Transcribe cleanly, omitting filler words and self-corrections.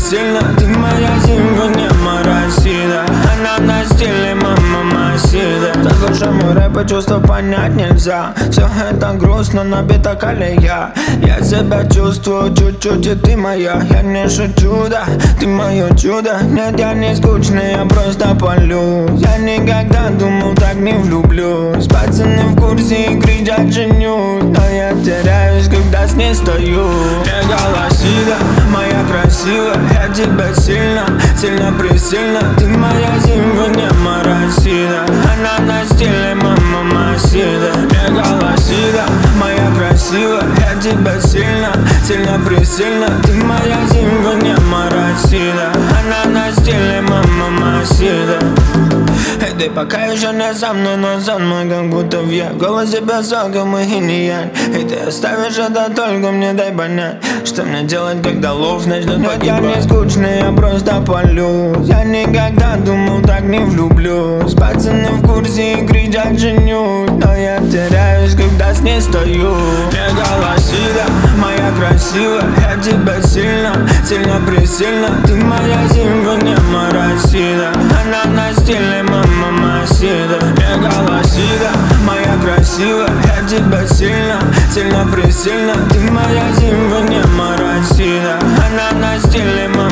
пресильна. Ты моя зимка, не моросида. Она на стиле, мама масида. Так уж мой рэп и чувства понять нельзя. Все это грустно, набита колея. Я себя чувствую чуть-чуть, и ты моя. Я не шучу, да, ты мое чудо. Нет, я не скучный, я просто полю. Я никогда думал, так не влюблюсь. Пацаны в курсе и кричат, женюсь. Но я теряюсь, когда с ней стою. Голосида, моя красивая, я тебя сильно, сильно пресильна. Ты моя зимка, не моросида. Она на стиле, мама масида. Голосида, моя красивая, я тебя сильно, сильно пресильна. Ты моя зимка, не моросида. Она на стиле, мама масида. Эй, ты пока еще не со мной, но со мной как будто в я. В голосе песок, и мы и не янь. И ты оставишь это только мне, дай понять, что мне делать, когда лов начнет погибать. Я не скучный, я просто полю. Я никогда думал, так не влюблюсь. Пацаны в курсе и кричат, женюсь. Но я теряюсь, когда с ней стою. Голосида, моя красивая, я тебя сильно, сильно пресильна. Ты моя зимка, не моросида. Она на стиле, мама масида. Голосида, моя красивая, я тебя сильно, сильно пресильна. Ты моя зимка, не моросида. Она на стиле, мама